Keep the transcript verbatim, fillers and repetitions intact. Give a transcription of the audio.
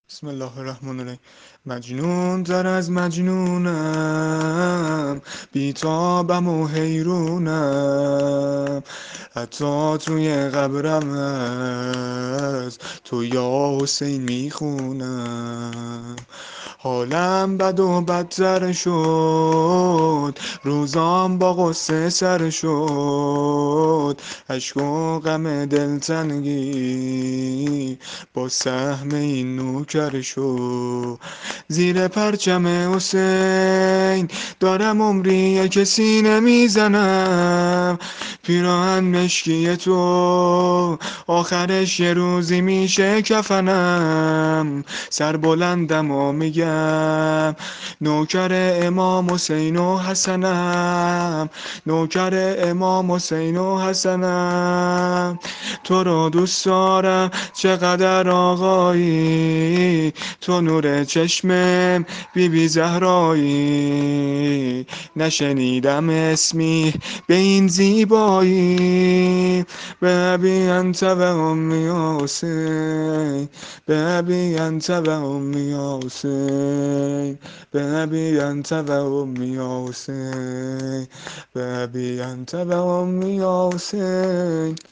بسم الله الرحمن الرحیم. مجنون تر از مجنونم، بیتابم و حیرونم، حتی توی قبرم از تو یا حسین میخونم. حالم بد و بدتر شد، روزام با غصه سر شد، اشک و غم دلتنگی با سهم این نوکر شد. زیر پرچم حسین دارم عمری کسی نمیزنم، پیراهن مشکی تو آخرش یه روزی میشه کفنم. سر بلندم و میگم نوکر امام حسین و حسنم، نوکر امام حسین و حسنم. تو رو دوست دارم چقدر آقایی، تو نور چشمم بی بی زهرایی، نشنیدم اسمی به این زیبایی. به ابی انت و امی حسین، به ابی انت و امی حسین، به ابی انت و امی حسین، به ابی انت و امی حسین.